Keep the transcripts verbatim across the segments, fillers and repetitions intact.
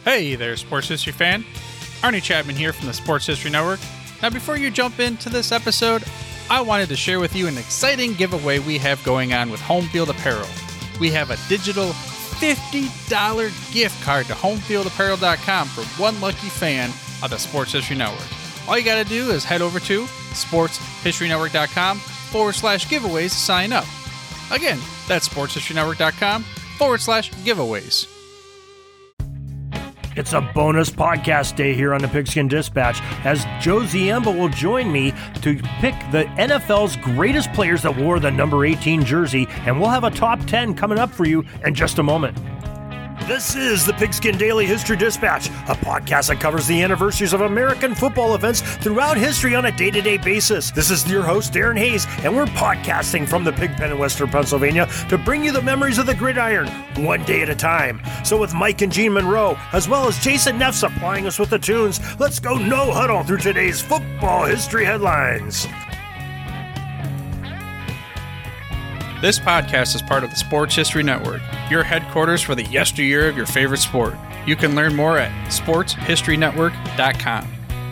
Hey there, Sports History fan. Arnie Chapman here from the Sports History Network. Now, before you jump into this episode, I wanted to share with you an exciting giveaway we have going on with Home Field Apparel. We have a digital fifty dollars gift card to home field apparel dot com for one lucky fan of the Sports History Network. All you got to do is head over to sports history network dot com forward slash giveaways to sign up. Again, that's sports history network dot com forward slash giveaways. It's a bonus podcast day here on the Pigskin Dispatch, as Joe Ziemba will join me to pick the N F L's greatest players that wore the number eighteen jersey, and we'll have a top ten coming up for you in just a moment. This is the Pigskin Daily History Dispatch, a podcast that covers the anniversaries of American football events throughout history on a day-to-day basis. This is your host, Darren Hayes, and we're podcasting from the Pigpen in Western Pennsylvania to bring you the memories of the gridiron, one day at a time. So with Mike and Gene Monroe, as well as Jason Neff supplying us with the tunes, let's go no huddle through today's football history headlines. This podcast is part of the Sports History Network, your headquarters for the yesteryear of your favorite sport. You can learn more at sports history network dot com.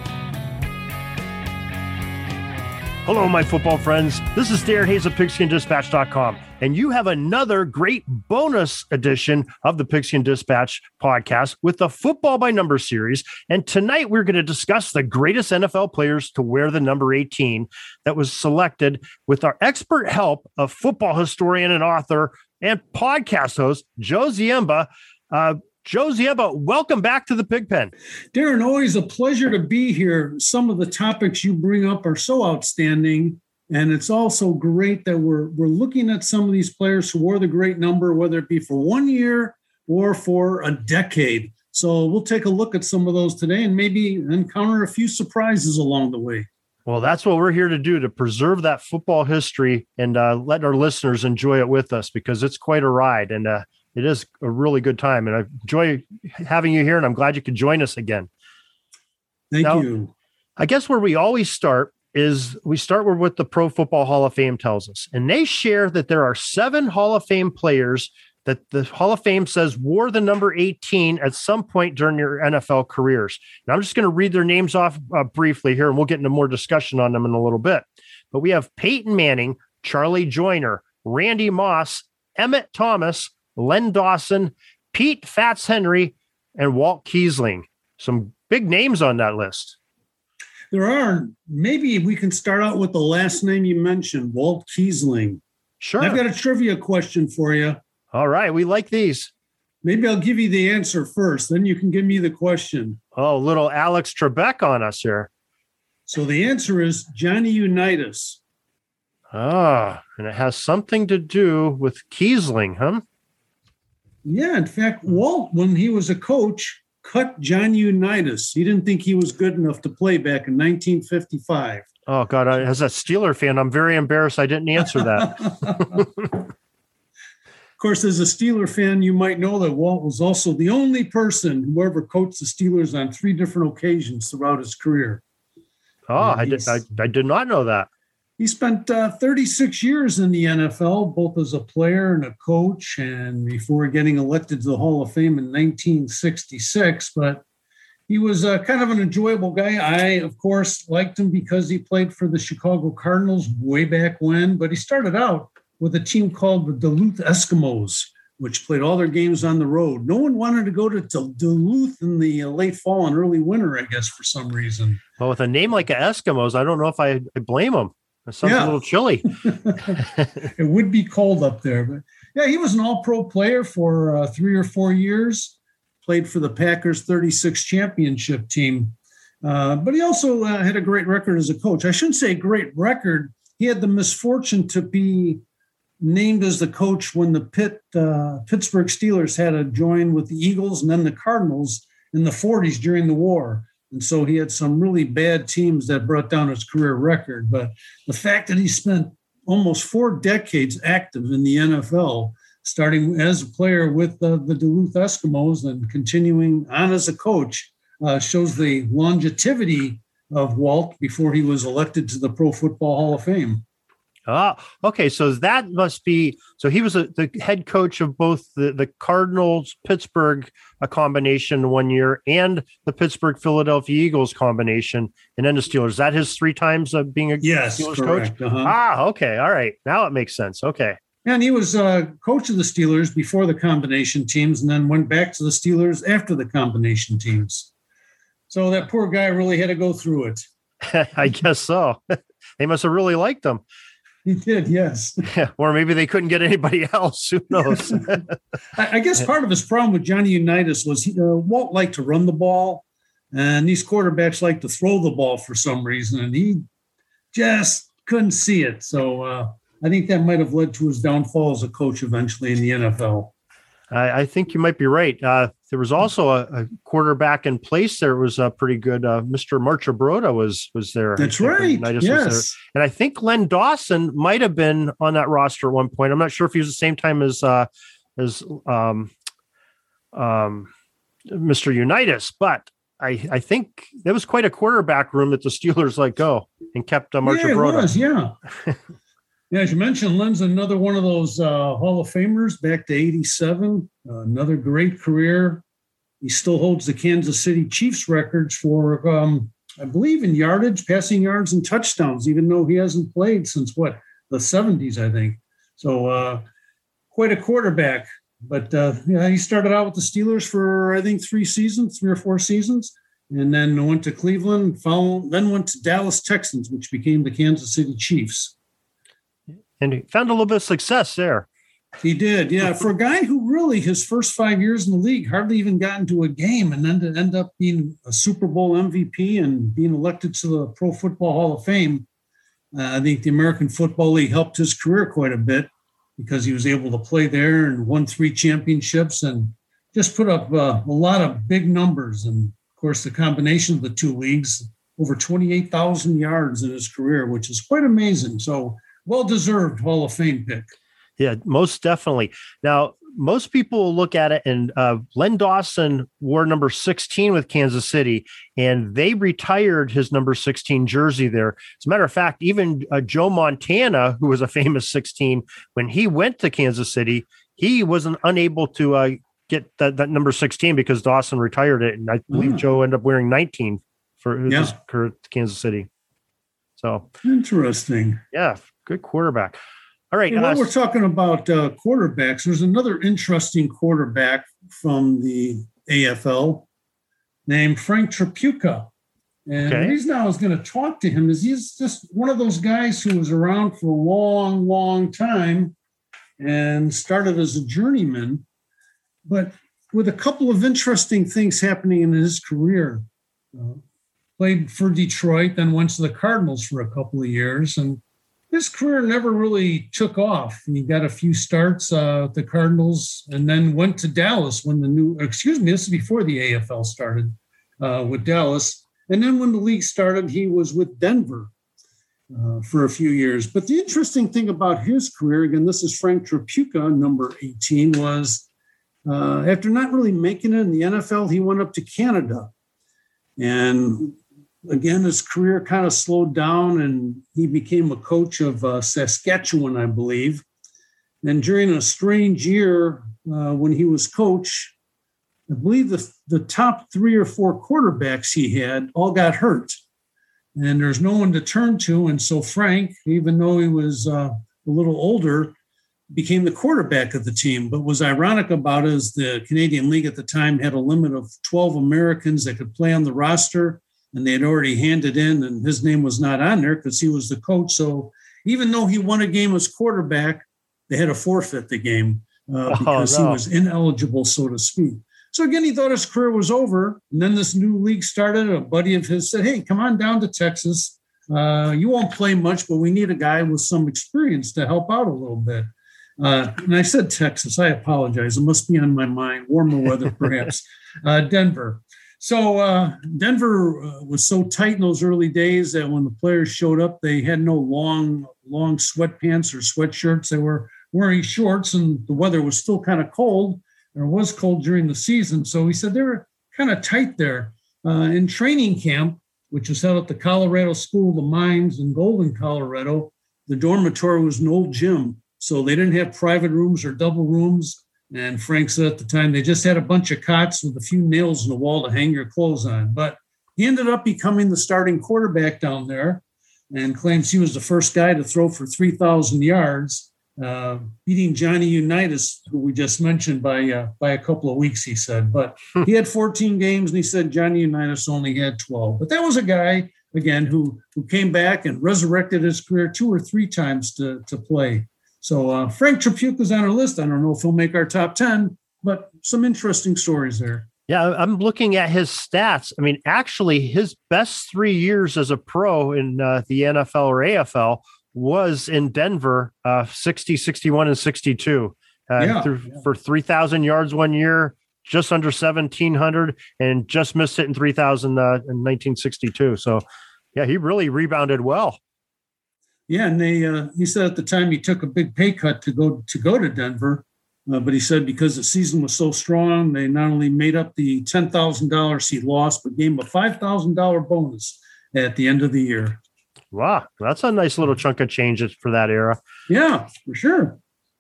Hello, my football friends. This is Darren Hayes of pigskin dispatch dot com, and you have another great bonus edition of the Pigskin Dispatch podcast with the Football by Number series. And tonight we're going to discuss the greatest N F L players to wear the number eighteen that was selected with our expert help of football historian and author and podcast host, Joe Ziemba. Uh, Joe Ziemba, welcome back to the Pigpen. Darren, always a pleasure to be here. Some of the topics you bring up are so outstanding, and it's also great that we're we're looking at some of these players who wore the great number, whether it be for one year or for a decade. So we'll take a look at some of those today and maybe encounter a few surprises along the way. Well, that's what we're here to do, to preserve that football history and uh, let our listeners enjoy it with us, because it's quite a ride, and uh, it is a really good time. And I enjoy having you here, and I'm glad you could join us again. Thank now, you. I guess where we always start is we start with what the Pro Football Hall of Fame tells us. And they share that there are seven Hall of Fame players that the Hall of Fame says wore the number eighteen at some point during their N F L careers. And I'm just going to read their names off uh, briefly here, and we'll get into more discussion on them in a little bit. But we have Peyton Manning, Charlie Joyner, Randy Moss, Emmett Thomas, Len Dawson, Pete Fats Henry, and Walt Kiesling. Some big names on that list. There are. Maybe we can start out with the last name you mentioned, Walt Kiesling. Sure. I've got a trivia question for you. All right. We like these. Maybe I'll give you the answer first, then you can give me the question. Oh, little Alex Trebek on us here. So the answer is Johnny Unitas. Ah, and it has something to do with Kiesling, huh? Yeah, in fact, Walt, when he was a coach, cut Johnny Unitas. He didn't think he was good enough to play back in nineteen fifty-five. Oh, God, I, as a Steeler fan, I'm very embarrassed I didn't answer that. Of course, as a Steeler fan, you might know that Walt was also the only person who ever coached the Steelers on three different occasions throughout his career. Oh, I did, I, I did not know that. He spent uh, thirty-six years in the N F L, both as a player and a coach, and before getting elected to the Hall of Fame in nineteen sixty-six. But he was uh, kind of an enjoyable guy. I, of course, liked him because he played for the Chicago Cardinals way back when, but he started out with a team called the Duluth Eskimos, which played all their games on the road. No one wanted to go to Duluth in the late fall and early winter, I guess, for some reason. Well, with a name like Eskimos, I don't know if I, I blame them. It sounds yeah. a little chilly. It would be cold up there. But yeah, he was an all-pro player for uh, three or four years, played for the Packers thirty-six championship team. Uh, but he also uh, had a great record as a coach. I shouldn't say great record. He had the misfortune to be named as the coach when the Pitt, uh, Pittsburgh Steelers had to join with the Eagles and then the Cardinals in the forties during the war. And so he had some really bad teams that brought down his career record. But the fact that he spent almost four decades active in the N F L, starting as a player with uh, the Duluth Eskimos and continuing on as a coach, uh, shows the longevity of Walt before he was elected to the Pro Football Hall of Fame. Ah, okay. So that must be, so he was a, the head coach of both the, the Cardinals, Pittsburgh a combination one year and the Pittsburgh, Philadelphia Eagles combination, and then the Steelers. Is that his three times of being a yes, Steelers correct. coach? Uh-huh. Ah, okay. All right. Now it makes sense. Okay. And he was uh, coach of the Steelers before the combination teams, and then went back to the Steelers after the combination teams. So that poor guy really had to go through it. I guess so. They must have really liked him. He did, yes. Or maybe they couldn't get anybody else. Who knows? I, I guess part of his problem with Johnny Unitas was he, uh, Walt liked to run the ball, and these quarterbacks like to throw the ball for some reason, and he just couldn't see it. So uh, I think that might have led to his downfall as a coach eventually in the N F L. I, I think you might be right. Uh, there was also a, a quarterback in place. There was a pretty good uh, Mister Marchabrota was was there. That's right. Yes, and I think Len Dawson might have been on that roster at one point. I'm not sure if he was the same time as uh, as um, um, Mister Unitas, but I, I think there was quite a quarterback room that the Steelers let go and kept uh, Marchabrota. Yeah, it was, yeah. Yeah, as you mentioned, Len's another one of those uh, Hall of Famers back to eighty-seven. Uh, another great career. He still holds the Kansas City Chiefs records for, um, I believe, in yardage, passing yards, and touchdowns, even though he hasn't played since, what, the seventies, I think. So uh, quite a quarterback. But uh, yeah, he started out with the Steelers for, I think, three seasons, three or four seasons, and then went to Cleveland, found, then went to Dallas Texans, which became the Kansas City Chiefs. And he found a little bit of success there. He did, yeah. For a guy who really, his first five years in the league, hardly even got into a game, and then to end up being a Super Bowl M V P and being elected to the Pro Football Hall of Fame, uh, I think the American Football League helped his career quite a bit because he was able to play there and won three championships and just put up uh, a lot of big numbers. And, of course, the combination of the two leagues, over twenty-eight thousand yards in his career, which is quite amazing. So, well-deserved Hall of Fame pick. Yeah, most definitely. Now, most people look at it, and uh, Len Dawson wore number sixteen with Kansas City, and they retired his number sixteen jersey there. As a matter of fact, even uh, Joe Montana, who was a famous sixteen, when he went to Kansas City, he wasn't unable to uh, get that, that number sixteen because Dawson retired it, and I believe oh. Joe ended up wearing nineteen for yeah. his career at Kansas City. So interesting. Yeah. Good quarterback. All right. Well, uh, while we're talking about uh, quarterbacks, there's another interesting quarterback from the A F L named Frank Tripucka. And okay. the reason I was going to talk to him is he's just one of those guys who was around for a long, long time and started as a journeyman, but with a couple of interesting things happening in his career. Uh, played for Detroit, then went to the Cardinals for a couple of years, and his career never really took off. He got a few starts uh, at the Cardinals and then went to Dallas when the new, excuse me, this is before the A F L started uh, with Dallas. And then when the league started, he was with Denver uh, for a few years. But the interesting thing about his career, again, this is Frank Tripucka, number eighteen, was uh, after not really making it in the N F L, he went up to Canada. And again, his career kind of slowed down, and he became a coach of uh, Saskatchewan, I believe. And during a strange year uh, when he was coach, I believe the, the top three or four quarterbacks he had all got hurt. And there's no one to turn to. And so Frank, even though he was uh, a little older, became the quarterback of the team. But what was ironic about it is the Canadian League at the time had a limit of twelve Americans that could play on the roster. And they had already handed in, and his name was not on there because he was the coach. So even though he won a game as quarterback, they had to forfeit the game uh, because oh, no. he was ineligible, so to speak. So again, he thought his career was over. And then this new league started. A buddy of his said, hey, come on down to Texas. Uh, you won't play much, but we need a guy with some experience to help out a little bit. Uh, and I said Texas. I apologize. It must be on my mind. Warmer weather, perhaps. uh, Denver. So uh, Denver uh, was so tight in those early days that when the players showed up, they had no long, long sweatpants or sweatshirts. They were wearing shorts, and the weather was still kind of cold. Or was cold during the season. So he said they were kind of tight there. Uh, in training camp, which was held at the Colorado School of the Mines in Golden, Colorado, the dormitory was an old gym, so they didn't have private rooms or double rooms. And Frank said at the time they just had a bunch of cots with a few nails in the wall to hang your clothes on. But he ended up becoming the starting quarterback down there and claims he was the first guy to throw for three thousand yards, uh, beating Johnny Unitas, who we just mentioned, by uh, by a couple of weeks, he said. But he had fourteen games, and he said Johnny Unitas only had twelve. But that was a guy, again, who who came back and resurrected his career two or three times to, to play. So uh, Frank Tripucka's on our list. I don't know if he'll make our top ten, but some interesting stories there. Yeah, I'm looking at his stats. I mean, actually, his best three years as a pro in uh, the N F L or A F L was in Denver, uh, sixty, sixty-one, and sixty-two. Uh, yeah, through, yeah. For three thousand yards one year, just under seventeen hundred, and just missed it in three thousand uh, in nineteen sixty-two. So, yeah, he really rebounded well. Yeah, and they uh, he said at the time he took a big pay cut to go to go to Denver. Uh, but he said because the season was so strong, they not only made up the ten thousand dollars he lost, but gave him a five thousand dollars bonus at the end of the year. Wow, that's a nice little chunk of change for that era. Yeah, for sure.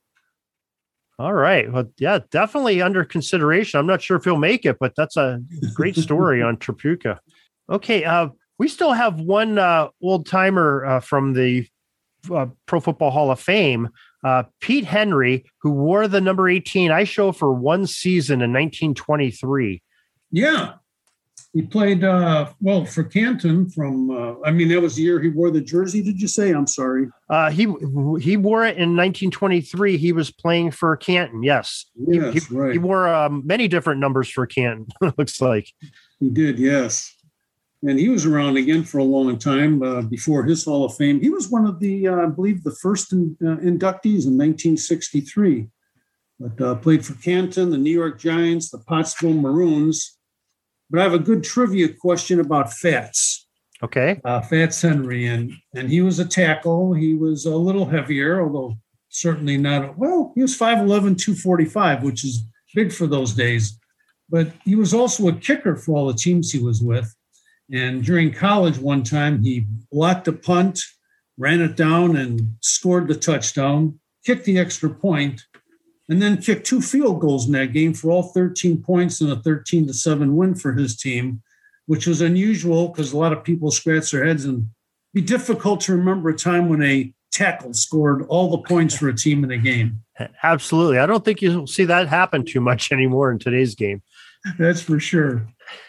All right. Well, yeah, definitely under consideration. I'm not sure if he'll make it, but that's a great story on Tripucka. Okay, uh, we still have one uh, old-timer uh, from the uh, Pro Football Hall of Fame, Uh, Pete Henry, who wore the number eighteen I show for one season in nineteen twenty-three. Yeah. He played, uh, well, for Canton from, uh, I mean, that was the year he wore the jersey, did you say? I'm sorry. Uh, he he wore it in nineteen twenty-three. He was playing for Canton, yes. Yes, he, he, right. He wore um, many different numbers for Canton, looks like. He did, yes. And he was around again for a long time uh, before his Hall of Fame. He was one of the, uh, I believe, the first in, uh, inductees in nineteen sixty-three. But uh, played for Canton, the New York Giants, the Pottsville Maroons. But I have a good trivia question about Fats. Okay. Uh, Fats Henry. And, and he was a tackle. He was a little heavier, although certainly not. Well, he was five eleven, two forty-five, which is big for those days. But he was also a kicker for all the teams he was with. And during college one time, he blocked a punt, ran it down, and scored the touchdown, kicked the extra point, and then kicked two field goals in that game for all thirteen points and a thirteen to seven win for his team, which was unusual because a lot of people scratch their heads and it'd be difficult to remember a time when a tackle scored all the points for a team in a game. Absolutely. I don't think you'll see that happen too much anymore in today's game. That's for sure.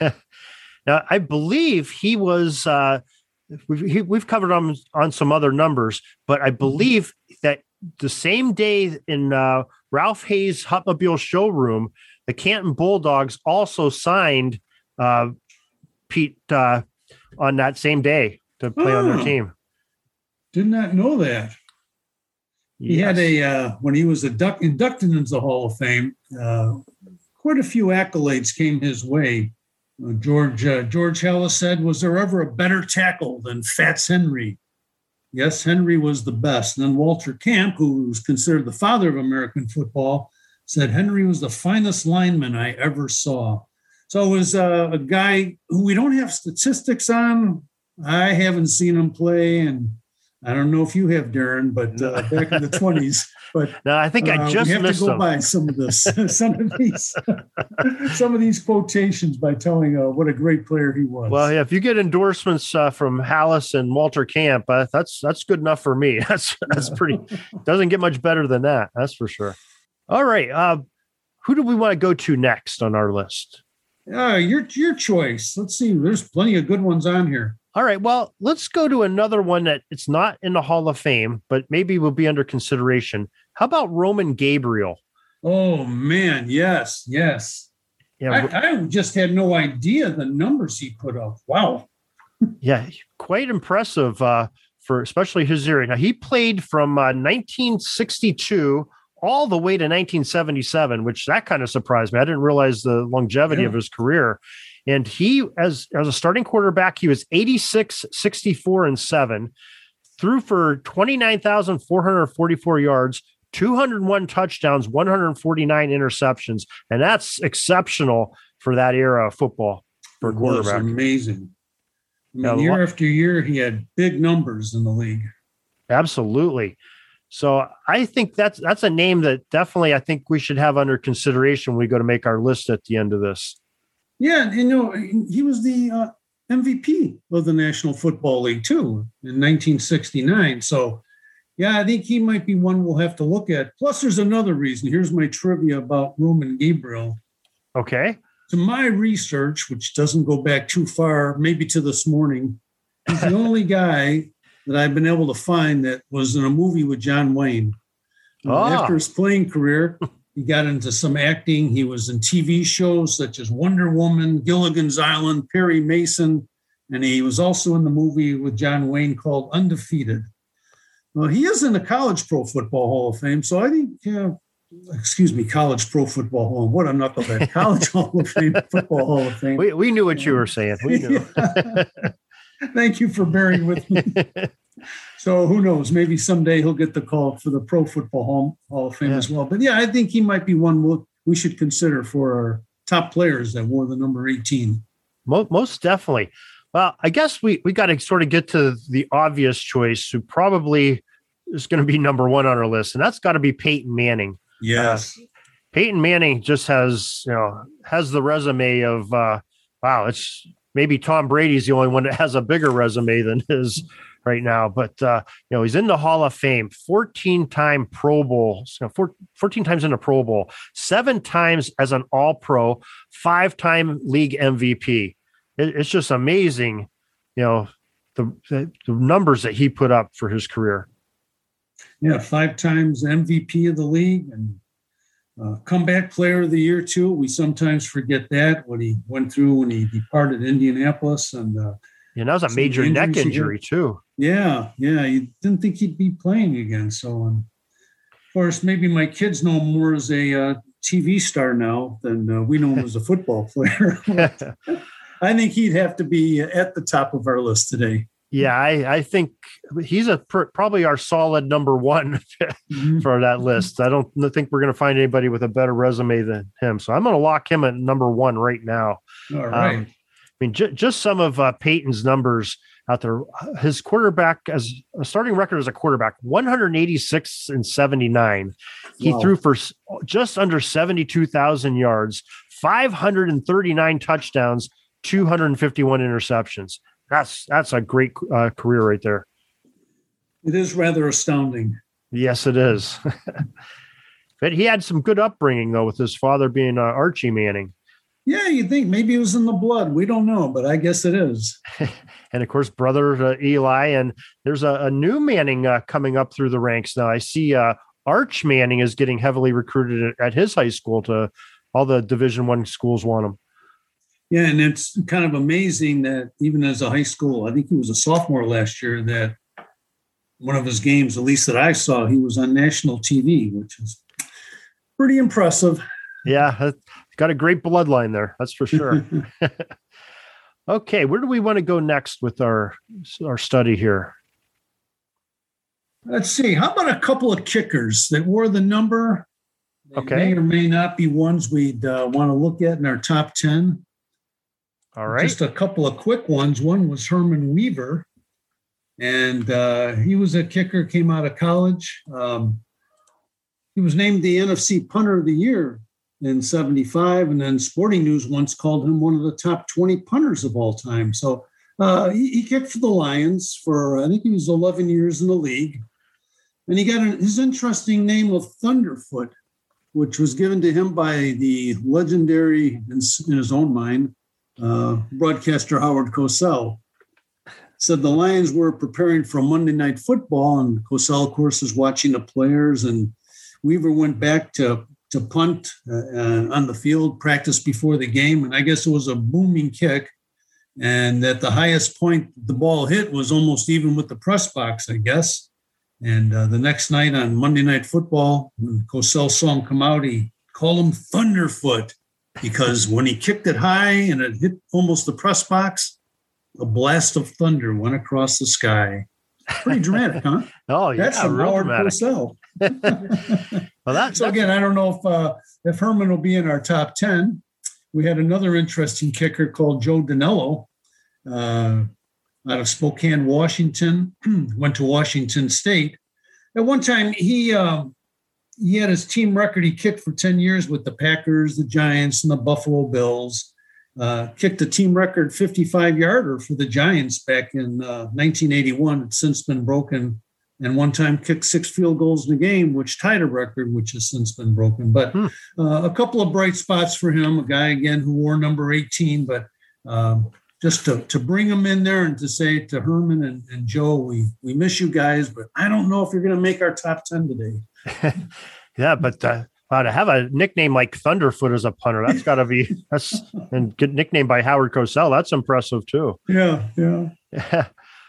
Now, I believe he was, uh, we've, he, we've covered on, on some other numbers, but I believe that the same day in uh, Ralph Hayes' Hutmobile showroom, the Canton Bulldogs also signed uh, Pete uh, on that same day to play oh, on their team. Did not know that. He yes. had a, uh, when he was induct, inducted into the Hall of Fame, uh, quite a few accolades came his way. Uh, George uh, George Halas said, was there ever a better tackle than Fats Henry? Yes, Henry was the best. And then Walter Camp, who was considered the father of American football, said Henry was the finest lineman I ever saw. So it was uh, a guy who we don't have statistics on. I haven't seen him play, and I don't know if you have, Darren, but uh, back in the twenties. But no, I think I just uh, we have missed to go them. by some of this, some of these, some of these quotations by telling uh, what a great player he was. Well, yeah, if you get endorsements uh, from Halas and Walter Camp, uh, that's that's good enough for me. That's that's pretty. Doesn't get much better than that. That's for sure. All right, uh, who do we want to go to next on our list? Uh, your your choice. Let's see. There's plenty of good ones on here. All right, well, let's go to another one that it's not in the Hall of Fame, but maybe will be under consideration. How about Roman Gabriel? Oh, man, yes, yes. Yeah, I, I just had no idea the numbers he put up. Wow. Yeah, quite impressive uh, for especially his era. Now, he played from uh, nineteen sixty-two all the way to nineteen seventy-seven, which that kind of surprised me. I didn't realize the longevity yeah. of his career. And he, as, as a starting quarterback, he was eighty-six, sixty-four, and seven, threw for twenty-nine thousand four hundred forty-four yards, two hundred one touchdowns, one hundred forty-nine interceptions. And that's exceptional for that era of football for a quarterback. Amazing. I mean, yeah, year after year, he had big numbers in the league. Absolutely. So I think that's that's a name that definitely I think we should have under consideration when we go to make our list at the end of this. Yeah, and you know, he was the uh, M V P of the National Football League too in nineteen sixty-nine. So, yeah, I think he might be one we'll have to look at. Plus, there's another reason. Here's my trivia about Roman Gabriel. Okay. To my research, which doesn't go back too far, maybe to this morning, he's the only guy that I've been able to find that was in a movie with John Wayne. Oh. After his playing career, he got into some acting. He was in T V shows such as Wonder Woman, Gilligan's Island, Perry Mason, and he was also in the movie with John Wayne called Undefeated. Well, he is in the College Pro Football Hall of Fame, so I think, yeah, excuse me, College Pro Football Hall. What a knucklehead. College Hall of Fame, Football Hall of Fame. We, we knew what you were saying. We knew. Yeah. Thank you for bearing with me. So who knows? Maybe someday he'll get the call for the Pro Football Hall, Hall of Fame yeah. as well. But yeah, I think he might be one we'll, we should consider for our top players that wore the number eighteen. Most, most definitely. Well, I guess we, we got to sort of get to the obvious choice who probably is going to be number one on our list, and that's got to be Peyton Manning. Yes. Uh, Peyton Manning just has, you know, has the resume of, uh, wow, it's maybe Tom Brady's the only one that has a bigger resume than his right now. But, uh, you know, he's in the Hall of Fame, fourteen-time Pro Bowl, you know, four, fourteen times in a Pro Bowl, seven times as an All-Pro, five-time league M V P. It, it's just amazing, you know, the, the, the numbers that he put up for his career. Yeah, five times M V P of the league and uh, comeback player of the year, too. We sometimes forget that, what he went through when he departed Indianapolis. And uh, yeah, that was a major neck injury, too. Yeah, yeah. You didn't think he'd be playing again. So, um, of course, maybe my kids know him more as a uh, T V star now than uh, we know him as a football player. I think he'd have to be at the top of our list today. Yeah, I, I think he's a pr- probably our solid number one mm-hmm. for that list. I don't think we're going to find anybody with a better resume than him. So I'm going to lock him at number one right now. All right. Um, I mean, j- just some of uh, Peyton's numbers out there. His quarterback, as a starting record as a quarterback, one eighty-six and seventy-nine. He wow. threw for just under seventy-two thousand yards, five hundred thirty-nine touchdowns, two hundred fifty-one interceptions. That's that's a great uh, career right there. It is rather astounding. Yes, it is. But he had some good upbringing, though, with his father being uh, Archie Manning. Yeah, you think maybe it was in the blood. We don't know, but I guess it is. And, of course, brother uh, Eli. And there's a, a new Manning uh, coming up through the ranks now. I see uh, Arch Manning is getting heavily recruited at, at his high school. To all the Division One schools want him. Yeah, and it's kind of amazing that even as a high school, I think he was a sophomore last year, that one of his games, at least that I saw, he was on national T V, which is pretty impressive. Yeah, got a great bloodline there, that's for sure. Okay, where do we want to go next with our our study here? Let's see. How about a couple of kickers that wore the number? They okay. may or may not be ones we'd uh, want to look at in our top ten. All right. Just a couple of quick ones. One was Herman Weaver, and uh, he was a kicker, came out of college. Um, he was named the N F C Punter of the Year in seventy-five, and then Sporting News once called him one of the top twenty punters of all time. So uh, he, he kicked for the Lions for, I think he was eleven years in the league. And he got an, his interesting name of Thunderfoot, which was given to him by the legendary, in, in his own mind, Uh, broadcaster Howard Cosell. Said the Lions were preparing for Monday Night Football, and Cosell, of course, was watching the players, and Weaver went back to, to punt uh, on the field, practice before the game, and I guess it was a booming kick, and at the highest point the ball hit was almost even with the press box, I guess. And uh, the next night on Monday Night Football, when Cosell saw him come out, he called him Thunderfoot, because when he kicked it high and it hit almost the press box, a blast of thunder went across the sky. Pretty dramatic, huh? Oh, yeah, that's a real Howard dramatic. Cosell. Well, that, so again, I don't know if uh, if Herman will be in our top ten. We had another interesting kicker called Joe Danello. Uh, out of Spokane, Washington, went to Washington State. At one time, he uh, he had his team record. He kicked for ten years with the Packers, the Giants, and the Buffalo Bills. Uh, kicked a team record fifty-five-yarder for the Giants back in uh, nineteen eighty-one. It's since been broken. And one time kicked six field goals in a game, which tied a record, which has since been broken. But hmm. uh, a couple of bright spots for him, a guy, again, who wore number eighteen. But um, just to, to bring him in there and to say to Herman and, and Joe, we we miss you guys, but I don't know if you're going to make our top ten today. Yeah, but uh, wow, to have a nickname like Thunderfoot as a punter, that's got to be – that's and get nicknamed by Howard Cosell. That's impressive too. Yeah, yeah. Yeah.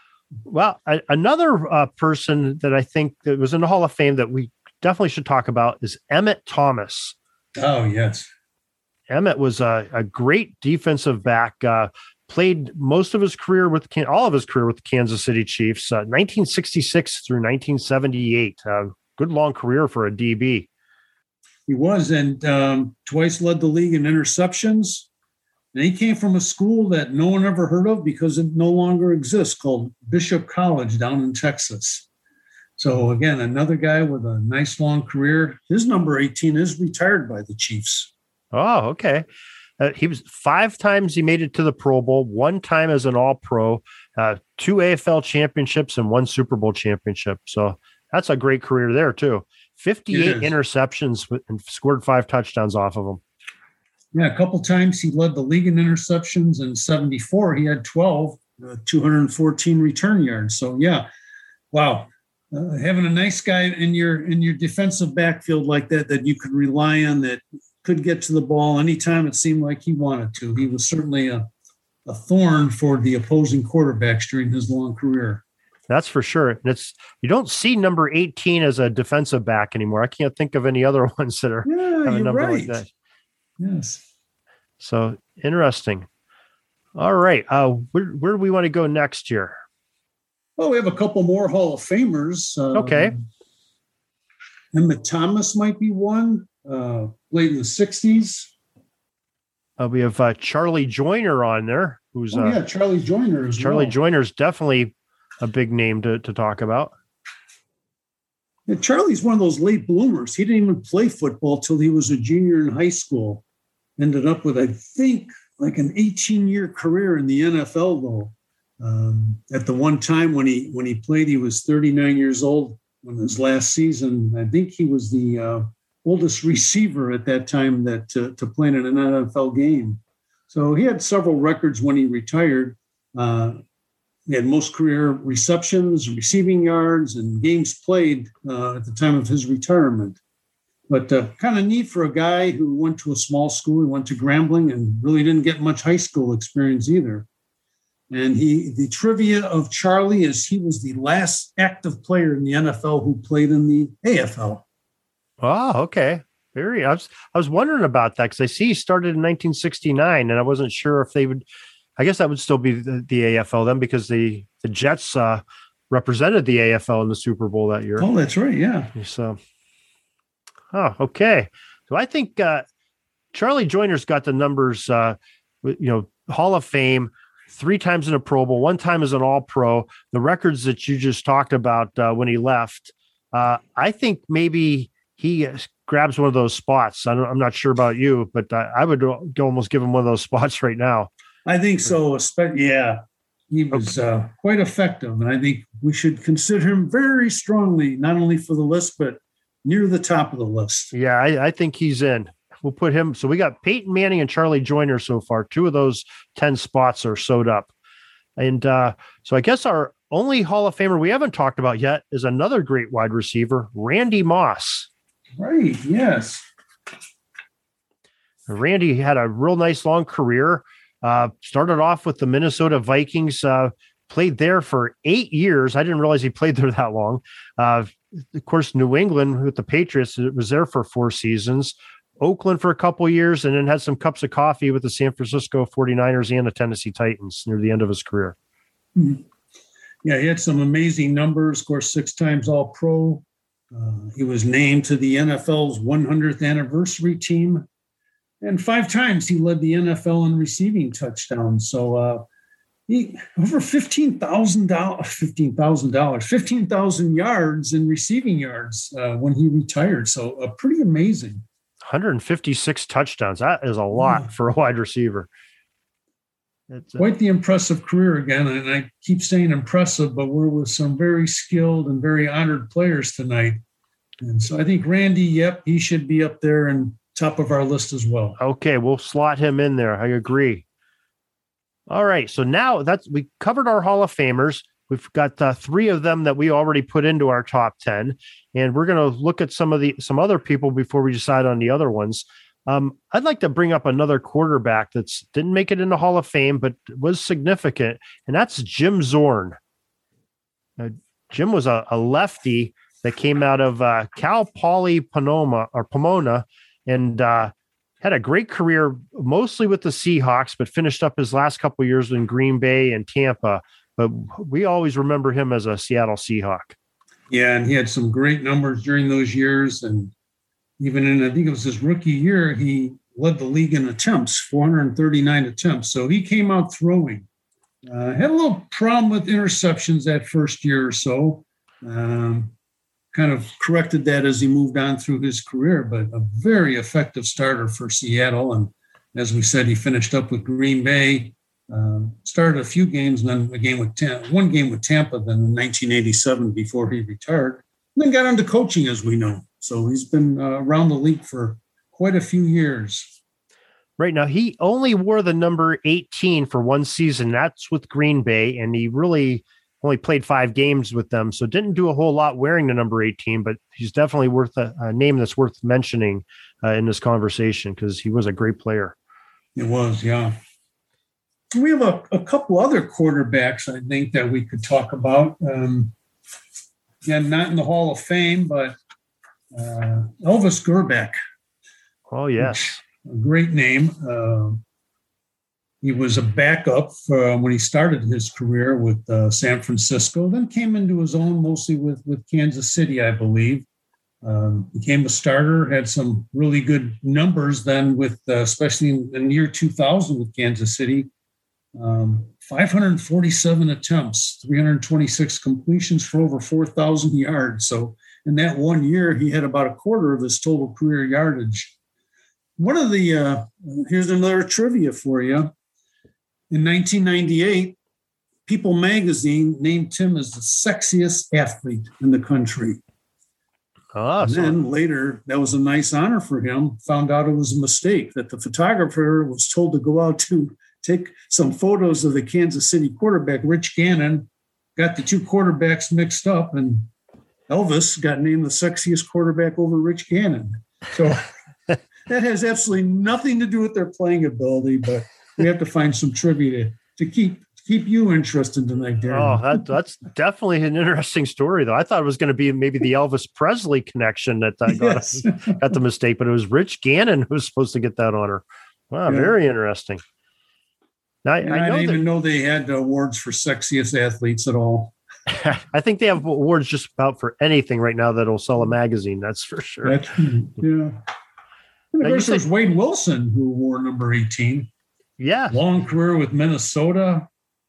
Well, I, another uh, person that I think that was in the Hall of Fame that we definitely should talk about is Emmitt Thomas. Oh, yes. Emmitt was a, a great defensive back, uh, played most of his career with all of his career with the Kansas City Chiefs, uh, nineteen sixty-six through nineteen seventy-eight. Uh, good long career for a D B. He was, and um, twice led the league in interceptions. And he came from a school that no one ever heard of because it no longer exists, called Bishop College down in Texas. So, again, another guy with a nice long career. His number eighteen is retired by the Chiefs. Oh, okay. Uh, he was five times he made it to the Pro Bowl, one time as an All-Pro, uh, two A F L championships, and one Super Bowl championship. So that's a great career there, too. fifty-eight interceptions and scored five touchdowns off of them. Yeah, a couple times he led the league in interceptions. In seventy-four, he had twelve, uh, two hundred fourteen return yards. So, yeah, wow. Uh, having a nice guy in your in your defensive backfield like that, that you could rely on, that could get to the ball anytime it seemed like he wanted to. He was certainly a, a thorn for the opposing quarterbacks during his long career. That's for sure. And it's you don't see number eighteen as a defensive back anymore. I can't think of any other ones that are yeah, have a you're number right. like that. Yes. So interesting. All right. Uh, where, where do we want to go next year? Well, we have a couple more Hall of Famers. Uh, okay. Emmitt Thomas might be one. Uh, played in the sixties. Uh, we have uh, Charlie Joiner on there. Who's oh, uh, yeah, Charlie Joiner as Charlie well. Joiner is definitely a big name to, to talk about. Yeah, Charlie's one of those late bloomers. He didn't even play football till he was a junior in high school. Ended up with, I think, like an eighteen-year career in the N F L, though. Um, at the one time when he when he played, he was thirty-nine years old. When his last season, I think he was the uh, oldest receiver at that time that uh, to play in an N F L game. So he had several records when he retired. Uh, He had most career receptions, receiving yards, and games played uh, at the time of his retirement. But uh, kind of neat for a guy who went to a small school. He went to Grambling and really didn't get much high school experience either. And he, the trivia of Charlie is he was the last active player in the N F L who played in the A F L. Oh, okay. Very. I was I was wondering about that because I see he started in nineteen sixty-nine, and I wasn't sure if they would. I guess that would still be the, the A F L then, because the the Jets uh, represented the A F L in the Super Bowl that year. Oh, that's right. Yeah. So, oh, okay. So I think uh, Charlie Joiner's got the numbers. Uh, you know, Hall of Fame, three times in a Pro Bowl, one time as an All-Pro. The records that you just talked about uh, when he left. Uh, I think maybe he grabs one of those spots. I don't, I'm not sure about you, but I, I would almost give him one of those spots right now. I think so. Yeah, he was okay. uh, quite effective. And I think we should consider him very strongly, not only for the list, but near the top of the list. Yeah, I, I think he's in. We'll put him. So we got Peyton Manning and Charlie Joiner so far. Two of those ten spots are sewed up. And uh, so I guess our only Hall of Famer we haven't talked about yet is another great wide receiver, Randy Moss. Right, yes. Randy had a real nice long career. Uh, started off with the Minnesota Vikings, uh, played there for eight years. I didn't realize he played there that long. Uh, of course, New England with the Patriots, it was there for four seasons. Oakland for a couple of years, and then had some cups of coffee with the San Francisco forty-niners and the Tennessee Titans near the end of his career. Mm-hmm. Yeah, he had some amazing numbers. Of course, six times All-Pro. Uh, he was named to the N F L's one hundredth anniversary team. And five times he led the N F L in receiving touchdowns. So uh, he over fifteen thousand dollars, fifteen thousand dollars, fifteen thousand yards in receiving yards uh, when he retired. So uh, pretty amazing. one hundred fifty-six touchdowns. That is a lot yeah. for a wide receiver. It's quite the impressive career again. And I keep saying impressive, but we're with some very skilled and very honored players tonight. And so I think Randy, yep, he should be up there and top of our list as well. Okay, we'll slot him in there. I agree. All right, so now that's we covered our Hall of Famers. We've got uh, three of them that we already put into our top ten, and we're going to look at some of the some other people before we decide on the other ones. Um, I'd like to bring up another quarterback that's didn't make it into Hall of Fame, but was significant, and that's Jim Zorn. Uh, Jim was a, a lefty that came out of uh, Cal Poly Pomona or Pomona, and uh, had a great career, mostly with the Seahawks, but finished up his last couple of years in Green Bay and Tampa. But we always remember him as a Seattle Seahawk. Yeah, and he had some great numbers during those years, and even in, I think it was his rookie year, he led the league in attempts, four hundred thirty-nine attempts. So he came out throwing. Uh, had a little problem with interceptions that first year or so. Um, kind of corrected that as he moved on through his career, but a very effective starter for Seattle. And as we said, he finished up with Green Bay, um, started a few games, and then a game with Tampa, one game with Tampa, then in nineteen eighty-seven before he retired, and then got into coaching, as we know. So he's been uh, around the league for quite a few years. Right now, he only wore the number eighteen for one season. That's with Green Bay, and he really only played five games with them, so didn't do a whole lot wearing the number eighteen, but he's definitely worth a, a name that's worth mentioning uh, in this conversation because he was a great player. It was, yeah. We have a, a couple other quarterbacks, I think, that we could talk about. Um, again, not in the Hall of Fame, but uh, Elvis Grbac. Oh, yes. A great name. Uh, he was a backup uh, when he started his career with uh, San Francisco, then came into his own mostly with, with Kansas City, I believe. Um, became a starter, had some really good numbers then with, uh, especially in, in the year two thousand with Kansas City. Um, five hundred forty-seven attempts, three hundred twenty-six completions for over four thousand yards. So in that one year, he had about a quarter of his total career yardage. One of the, uh, here's another trivia for you. In nineteen ninety-eight, People magazine named him as the sexiest athlete in the country. Oh, and so- then later, that was a nice honor for him. Found out it was a mistake, that the photographer was told to go out to take some photos of the Kansas City quarterback, Rich Gannon, got the two quarterbacks mixed up, and Elvis got named the sexiest quarterback over Rich Gannon. So that has absolutely nothing to do with their playing ability, but we have to find some trivia to, to keep keep you interested tonight, Darren. Oh, that, that's definitely an interesting story, though. I thought it was going to be maybe the Elvis Presley connection that I got, Yes. got the mistake, but it was Rich Gannon who was supposed to get that honor. Wow, Yeah. very interesting. Now, I, And I I know didn't that, even know they had awards for sexiest athletes at all. I think they have awards just about for anything right now that'll sell a magazine. That's for sure. That's, yeah. And of Now, you course, said- there's Wade Wilson, who wore number eighteen. Yeah. Long career with Minnesota.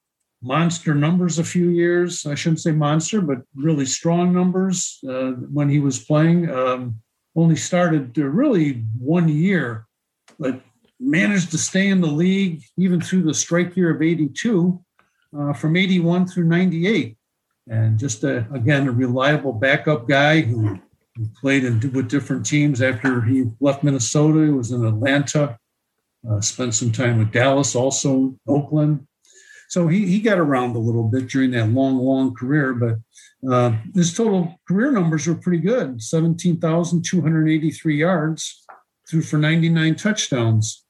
Monster numbers a few years. I shouldn't say monster, but really strong numbers uh, when he was playing. Um, only started uh, really one year, but managed to stay in the league even through the strike year of eighty-two, uh, from eighty-one through ninety-eight. And just, a, again, a reliable backup guy who, who played in, with different teams after he left Minnesota. He was in Atlanta, uh, spent some time with Dallas, also Oakland. So he, he got around a little bit during that long, long career, but uh, his total career numbers were pretty good. seventeen thousand two hundred eighty-three yards, threw for ninety-nine touchdowns.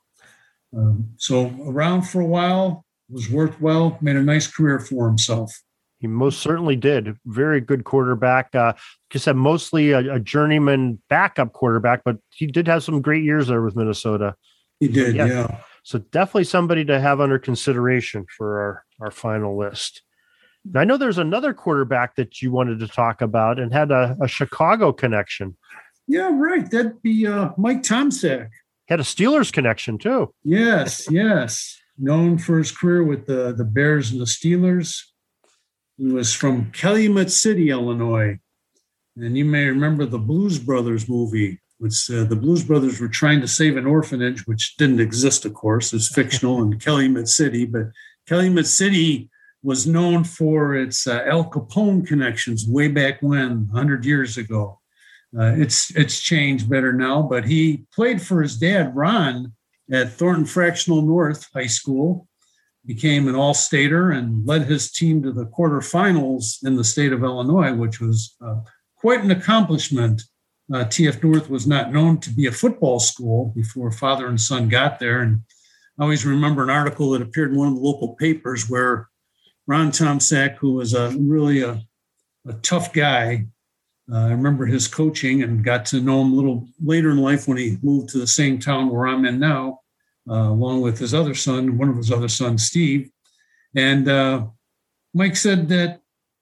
Um, so around for a while, was worked well, made a nice career for himself. He most certainly did. Very good quarterback. Uh, like I said, mostly a, a journeyman backup quarterback, but he did have some great years there with Minnesota. He did, Yeah. yeah. So definitely somebody to have under consideration for our, our final list. Now, I know there's another quarterback that you wanted to talk about and had a, a Chicago connection. Yeah, right. That'd be uh, Mike Tomczak. Had a Steelers connection too. Yes, yes. known for his career with the, the Bears and the Steelers. He was from Calumet City, Illinois. And you may remember the Blues Brothers movie, which uh, the Blues Brothers were trying to save an orphanage, which didn't exist, of course. It's fictional in Calumet City. But Calumet City was known for its uh, Al Capone connections way back when, one hundred years ago. Uh, it's it's changed better now, but he played for his dad, Ron, at Thornton Fractional North High School, became an all-stater and led his team to the quarterfinals in the state of Illinois, which was uh, quite an accomplishment. Uh, T F North was not known to be a football school before father and son got there. And I always remember an article that appeared in one of the local papers where Ron Tomczak, who was a really a, a tough guy, uh, I remember his coaching and got to know him a little later in life when he moved to the same town where I'm in now, uh, along with his other son, one of his other sons, Steve. And uh, Mike said that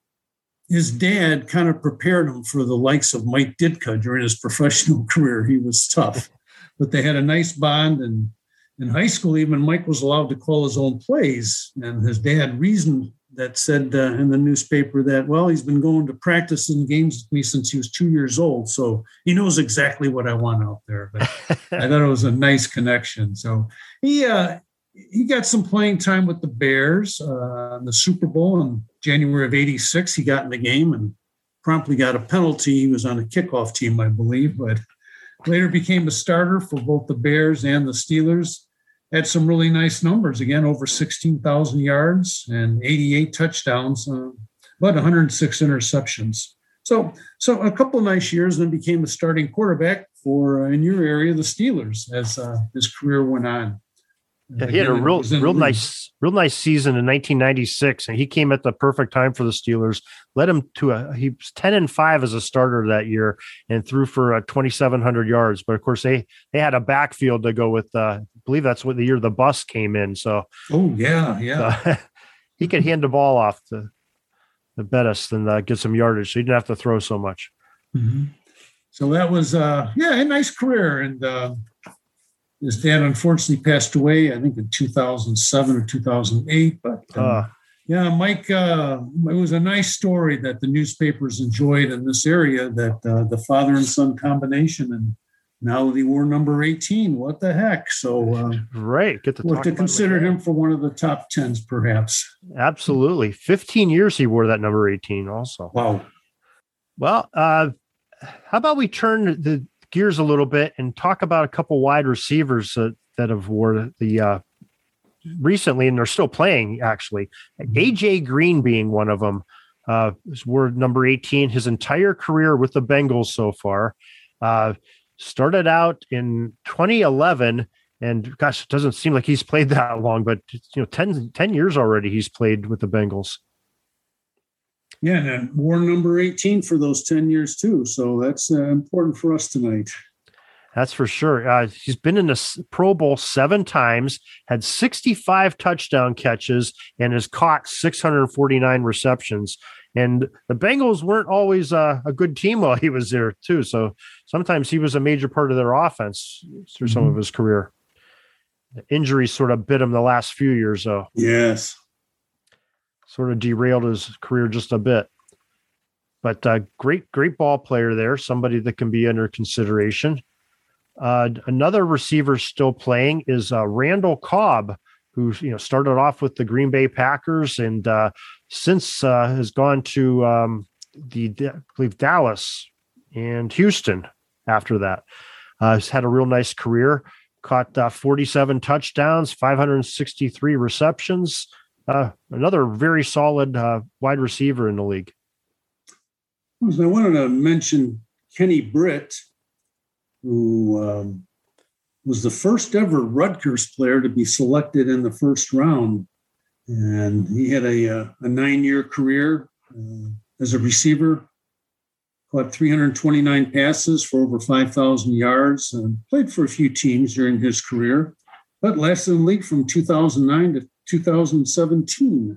his dad kind of prepared him for the likes of Mike Ditka during his professional career. He was tough, but they had a nice bond. And in high school, even Mike was allowed to call his own plays. And his dad reasoned that said uh, in the newspaper that, well, he's been going to practice in games with me since he was two years old. So he knows exactly what I want out there. But I thought it was a nice connection. So he, uh, he got some playing time with the Bears uh, in the Super Bowl in January of eighty-six. He got in the game and promptly got a penalty. He was on a kickoff team, I believe, but later became a starter for both the Bears and the Steelers. Had some really nice numbers, again, over sixteen thousand yards and eighty-eight touchdowns, uh, but one hundred six interceptions. So, so a couple of nice years, then became a starting quarterback for, uh, in your area, the Steelers, as uh, his career went on. Yeah, he had a real, real nice, real nice season in nineteen ninety-six, and he came at the perfect time for the Steelers. Led him to a he was ten and five as a starter that year, and threw for uh, twenty-seven hundred yards. But of course, they they had a backfield to go with. Uh, I believe that's what the year the bus came in. So, oh yeah, yeah, uh, he could hand the ball off to the Bettis and uh, get some yardage. So he didn't have to throw so much. Mm-hmm. So that was uh, yeah, a nice career. And uh, his dad unfortunately passed away, I think in two thousand seven or two thousand eight. But um, uh, yeah, Mike, uh, it was a nice story that the newspapers enjoyed in this area, that uh, the father and son combination. And now that he wore number eighteen, what the heck? So uh, right, get to we'll talk have to about consider him, him for one of the top tens, perhaps. Absolutely, fifteen years he wore that number eighteen. Also, wow. Well, uh, how about we turn the gears a little bit and talk about a couple wide receivers uh, that have wore the uh, recently, and they're still playing. Actually, A J Green being one of them, uh, wore number eighteen his entire career with the Bengals so far. Uh, started out in twenty eleven, and gosh, it doesn't seem like he's played that long, but you know, ten, ten years already he's played with the Bengals. Yeah, and wore number eighteen for those ten years too. So that's uh, important for us tonight. That's for sure. Uh, he's been in the Pro Bowl seven times, had sixty-five touchdown catches, and has caught six hundred forty-nine receptions. And the Bengals weren't always uh, a good team while he was there too. So sometimes he was a major part of their offense through some mm-hmm. of his career. The injuries sort of bit him the last few years, though. Yes. Sort of derailed his career just a bit. But uh, great, great ball player there. Somebody that can be under consideration. Uh, another receiver still playing is uh, Randall Cobb, who you know started off with the Green Bay Packers and uh, since uh, has gone to um, the I believe Dallas and Houston. After that, uh, has had a real nice career. Caught uh, forty-seven touchdowns, five hundred sixty-three receptions. Uh, another very solid uh, wide receiver in the league. I wanted to mention Kenny Britt, who um, was the first ever Rutgers player to be selected in the first round. And he had a, a, a nine-year career uh, as a receiver, caught three hundred twenty-nine passes for over five thousand yards, and played for a few teams during his career, but lasted in the league from two thousand nine to two thousand seventeen.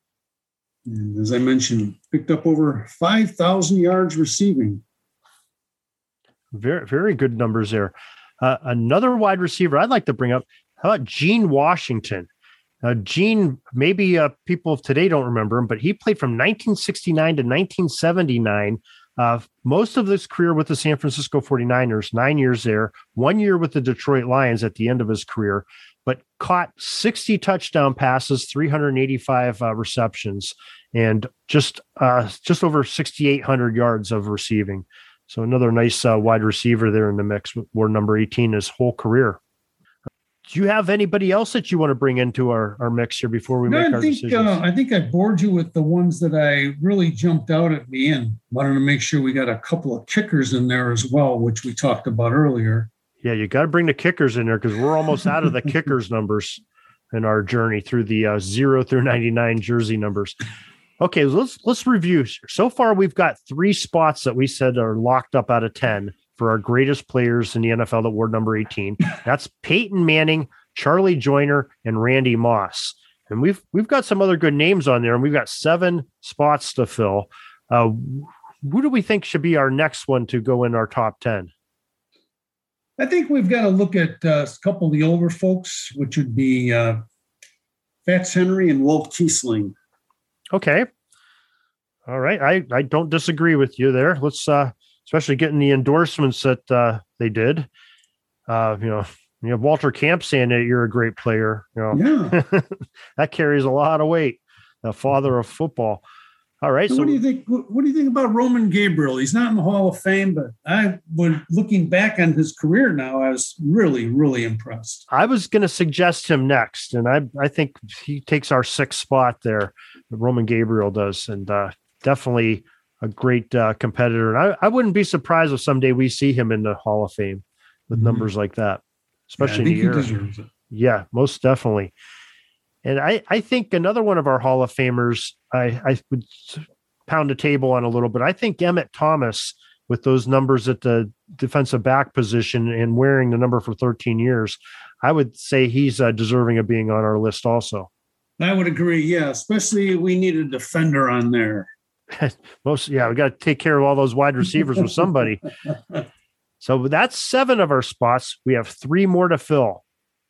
And as I mentioned, picked up over five thousand yards receiving. Very, very good numbers there. Uh, another wide receiver I'd like to bring up, how about Gene Washington? Uh, Gene, maybe uh, people of today don't remember him, but he played from nineteen sixty-nine to nineteen seventy-nine. Uh, most of his career with the San Francisco forty-niners, nine years there, one year with the Detroit Lions at the end of his career, but caught sixty touchdown passes, three hundred eighty-five uh, receptions, and just uh, just over sixty-eight hundred yards of receiving. So another nice uh, wide receiver there in the mix. Wore number eighteen his whole career. Do you have anybody else that you want to bring into our, our mix here before we no, make I our think, decisions? Uh, I think I bored you with the ones that I really jumped out at me and wanted to make sure we got a couple of kickers in there as well, which we talked about earlier. Yeah, you got to bring the kickers in there because we're almost out of the kickers numbers in our journey through the uh, zero through ninety-nine jersey numbers. Okay, let's let's review. So far, we've got three spots that we said are locked up out of ten for our greatest players in the N F L that wore number eighteen. That's Peyton Manning, Charlie Joyner, and Randy Moss. And we've we've got some other good names on there, and we've got seven spots to fill. Uh, who do we think should be our next one to go in our top ten? I think we've got to look at uh, a couple of the older folks, which would be uh, Fats Henry and Walt Kiesling. Okay. All right. I, I don't disagree with you there. Let's uh, especially getting the endorsements that uh, they did. Uh, you know, you have Walter Camp saying that you're a great player. You know, Yeah. that carries a lot of weight. The father of football. All right. So, So, what do you think? What do you think about Roman Gabriel? He's not in the Hall of Fame, but I, when looking back on his career now, I was really, really impressed. I was going to suggest him next, and I I think he takes our sixth spot there. Roman Gabriel does, and uh, definitely a great uh, competitor. And I, I wouldn't be surprised if someday we see him in the Hall of Fame with mm-hmm. numbers like that, especially yeah, I think in the he era. deserves it. Yeah, most definitely. And I, I think another one of our Hall of Famers, I, I would pound the table on a little bit. I think Emmett Thomas, with those numbers at the defensive back position and wearing the number for thirteen years, I would say he's uh, deserving of being on our list also. I would agree. Yeah, especially we need a defender on there. Most, yeah, we got to take care of all those wide receivers with somebody. So that's seven of our spots. We have three more to fill.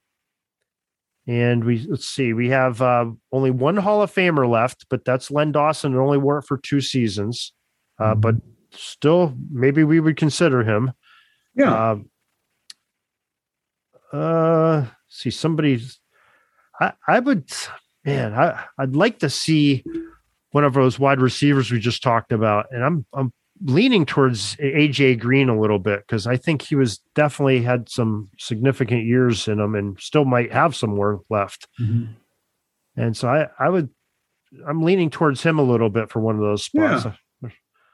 And we let's see, we have uh, only one Hall of Famer left, but that's Len Dawson, who only wore it for two seasons. Uh, but still, maybe we would consider him. Yeah. Uh, uh see, somebody's. I, I would, man, I, I'd like to see one of those wide receivers we just talked about, and I'm I'm leaning towards A J Green a little bit because I think he was definitely had some significant years in him and still might have some more left. Mm-hmm. And so I, I would, I'm leaning towards him a little bit for one of those spots. Yeah.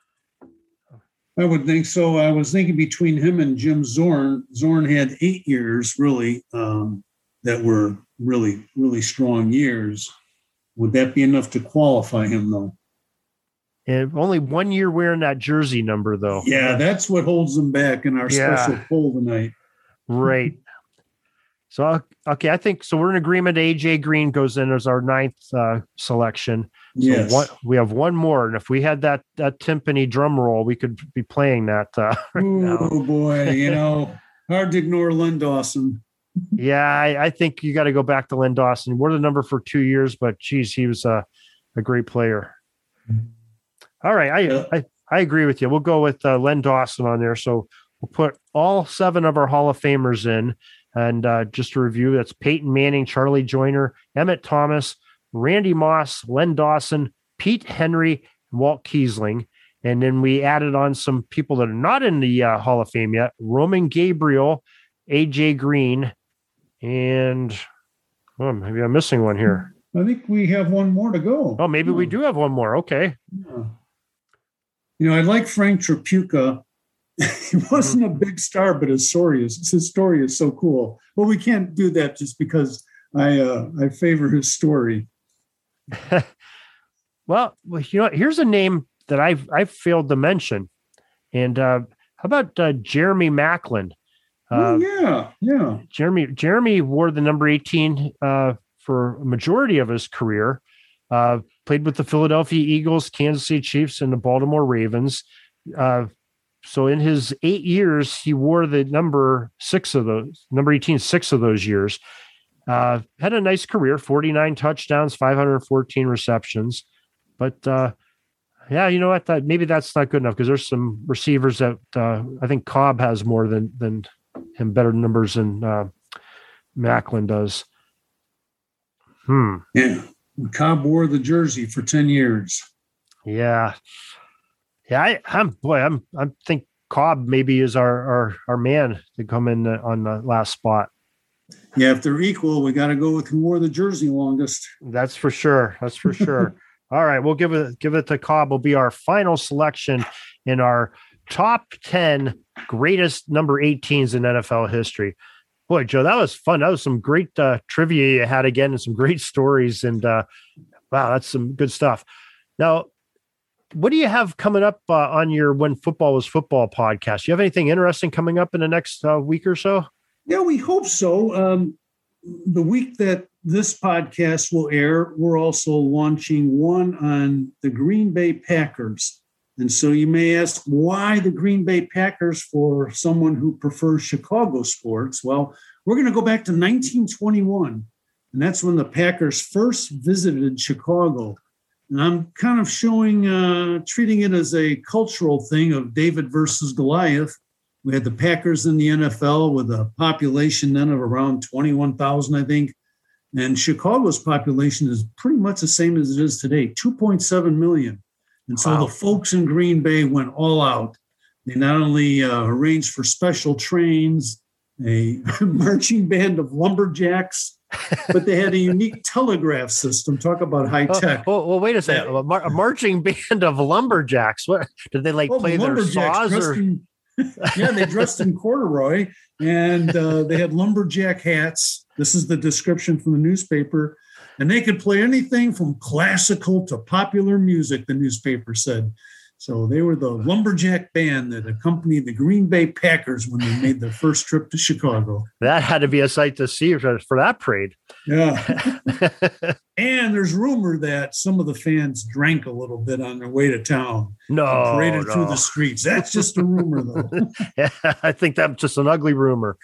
I would think so. I was thinking between him and Jim Zorn. Zorn had eight years really um, that were really, really strong years. Would that be enough to qualify him though? And only one year wearing that jersey number, though. Yeah, that's what holds them back in our yeah. special poll tonight. Right. So, okay, I think so. We're in agreement. A J Green goes in as our ninth uh, selection. So yes. one, we have one more. And if we had that that timpani drum roll, we could be playing that. Uh, right oh, now. boy. You know, hard to ignore Len Dawson. Yeah, I, I think you got to go back to Len Dawson. We're the number for two years, but, geez, he was a, a great player. Mm-hmm. All right, I, yeah. I I agree with you. We'll go with uh, Len Dawson on there. So we'll put all seven of our Hall of Famers in. And uh, just to review, that's Peyton Manning, Charlie Joyner, Emmett Thomas, Randy Moss, Len Dawson, Pete Henry, and Walt Kiesling. And then we added on some people that are not in the uh, Hall of Fame yet. Roman Gabriel, A J Green, and oh, maybe I'm missing one here. I think we have one more to go. Oh, maybe oh. we do have one more. Okay. Yeah. You know, I like Frank Tripucka. He wasn't a big star, but his story is his story is so cool. Well, we can't do that just because I uh, I favor his story. well, you know, here's a name that I've I've failed to mention, and uh, how about uh, Jeremy Maclin? Uh, oh yeah, yeah. Jeremy Jeremy wore the number eighteen uh, for a majority of his career. Uh, played with the Philadelphia Eagles, Kansas City Chiefs, and the Baltimore Ravens. Uh, so in his eight years, he wore the number six of those, number eighteen, six of those years. Uh, had a nice career, forty-nine touchdowns, five hundred fourteen receptions. But uh, yeah, you know what? That, maybe that's not good enough because there's some receivers that uh, I think Cobb has more than than him, better numbers than uh, Maclin does. Hmm. Yeah. Cobb wore the jersey for ten years. Yeah. Yeah. I, I'm boy, I'm, I think Cobb maybe is our, our, our man to come in the, on the last spot. Yeah. If they're equal, we got to go with who wore the jersey longest. That's for sure. That's for sure. All right. We'll give it, give it to Cobb. Will be our final selection in our top ten greatest number eighteens in N F L history. Boy, Joe, that was fun. That was some great uh, trivia you had again and some great stories. And uh, wow, that's some good stuff. Now, what do you have coming up uh, on your When Football Was Football podcast? Do you have anything interesting coming up in the next uh, week or so? Yeah, we hope so. Um, the week that this podcast will air, we're also launching one on the Green Bay Packers. And so you may ask, why the Green Bay Packers for someone who prefers Chicago sports? Well, we're going to go back to nineteen twenty-one, and that's when the Packers first visited Chicago. And I'm kind of showing, uh, treating it as a cultural thing of David versus Goliath. We had the Packers in the N F L with a population then of around twenty-one thousand, I think. And Chicago's population is pretty much the same as it is today, two point seven million. And so wow. The folks in Green Bay went all out. They not only uh, arranged for special trains, a marching band of lumberjacks, but they had a unique telegraph system. Talk about high tech. Oh, oh, well, wait a second. A, mar- a marching band of lumberjacks. What did they like oh, play the their saws? Or? In, yeah, they dressed in corduroy, and uh, they had lumberjack hats. This is the description from the newspaper. And they could play anything from classical to popular music, the newspaper said. So they were the lumberjack band that accompanied the Green Bay Packers when they made their first trip to Chicago. That had to be a sight to see for, for that parade. Yeah. And there's rumor that some of the fans drank a little bit on their way to town. No, paraded no. through the streets. That's just a rumor, though. Yeah, I think that's just an ugly rumor.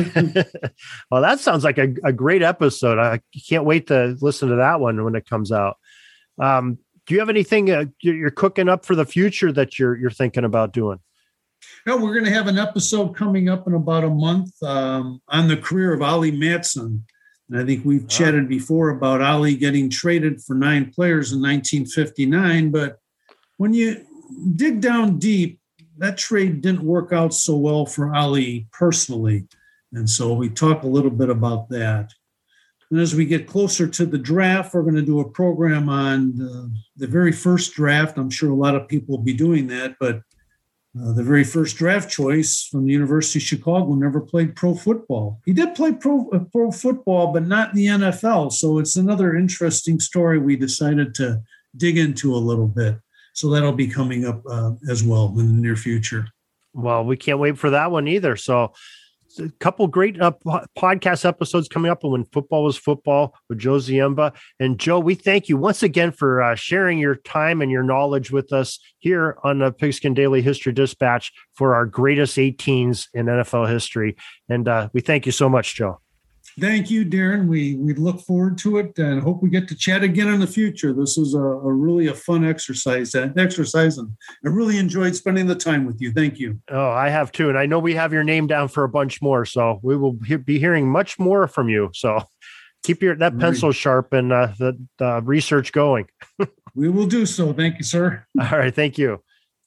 Well, that sounds like a, a great episode. I can't wait to listen to that one when it comes out. Um, do you have anything uh, you're cooking up for the future that you're you're thinking about doing? No, we're going to have an episode coming up in about a month um, on the career of Ollie Matson. And I think we've chatted before about Ollie getting traded for nine players in nineteen fifty-nine. But when you dig down deep, that trade didn't work out so well for Ollie personally. And so we talk a little bit about that. And as we get closer to the draft, we're going to do a program on the, the very first draft. I'm sure a lot of people will be doing that, but Uh, the very first draft choice from the University of Chicago never played pro football. He did play pro, uh, pro football, but not in the N F L. So it's another interesting story we decided to dig into a little bit. So that'll be coming up uh, as well in the near future. Well, we can't wait for that one either. So a couple great uh, podcast episodes coming up on When Football Was Football with Joe Ziemba. And Joe, we thank you once again for uh, sharing your time and your knowledge with us here on the Pigskin Daily History Dispatch for our greatest eighteens in N F L history. And uh, we thank you so much, Joe. Thank you, Darren. We we look forward to it and hope we get to chat again in the future. This was a, a really a fun exercise, uh, exercise, and I really enjoyed spending the time with you. Thank you. Oh, I have too. And I know we have your name down for a bunch more, so we will he- be hearing much more from you. So keep your that pencil sharp and uh, the uh, research going. We will do so. Thank you, sir. All right. Thank you.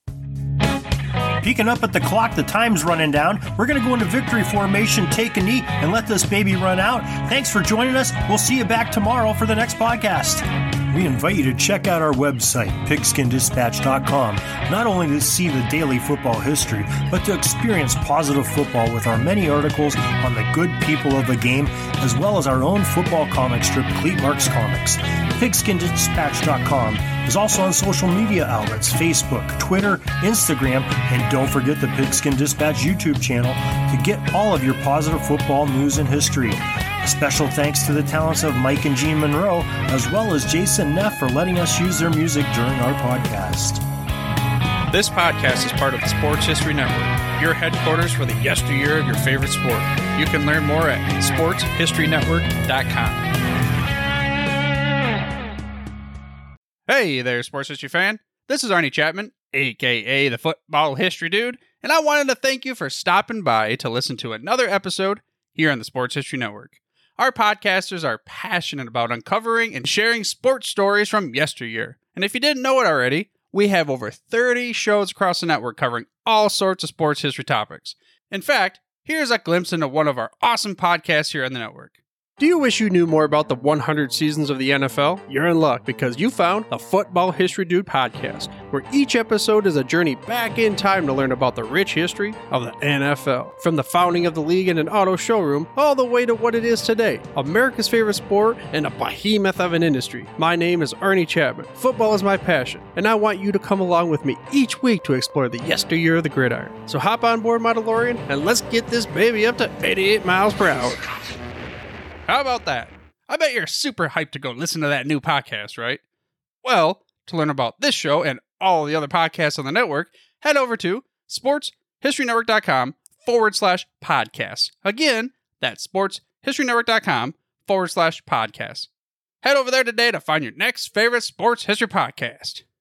Peeking up at the clock, the time's running down. We're going to go into victory formation, take a knee, and let this baby run out. Thanks for joining us. We'll see you back tomorrow for the next podcast. We invite you to check out our website, pigskin dispatch dot com, not only to see the daily football history, but to experience positive football with our many articles on the good people of the game, as well as our own football comic strip, Cleat Marks Comics. pigskin dispatch dot com is also on social media outlets, Facebook, Twitter, Instagram, and don't forget the Pigskin Dispatch YouTube channel to get all of your positive football news and history. A special thanks to the talents of Mike and Gene Monroe, as well as Jason Neff for letting us use their music during our podcast. This podcast is part of the Sports History Network, your headquarters for the yesteryear of your favorite sport. You can learn more at sports history network dot com. Hey there, sports history fan. This is Arnie Chapman, aka the Football History Dude, and I wanted to thank you for stopping by to listen to another episode here on the Sports History Network. Our podcasters are passionate about uncovering and sharing sports stories from yesteryear. And if you didn't know it already, we have over thirty shows across the network covering all sorts of sports history topics. In fact, here's a glimpse into one of our awesome podcasts here on the network. Do you wish you knew more about the one hundred seasons of the N F L? You're in luck because you found the Football History Dude podcast, where each episode is a journey back in time to learn about the rich history of the N F L. From the founding of the league in an auto showroom, all the way to what it is today, America's favorite sport and a behemoth of an industry. My name is Arnie Chapman. Football is my passion, and I want you to come along with me each week to explore the yesteryear of the gridiron. So hop on board my DeLorean and let's get this baby up to eighty-eight miles per hour. How about that? I bet you're super hyped to go listen to that new podcast, right? Well, to learn about this show and all the other podcasts on the network, head over to sports history network dot com forward slash podcasts. Again, that's sports history network dot com forward slash podcasts. Head over there today to find your next favorite sports history podcast.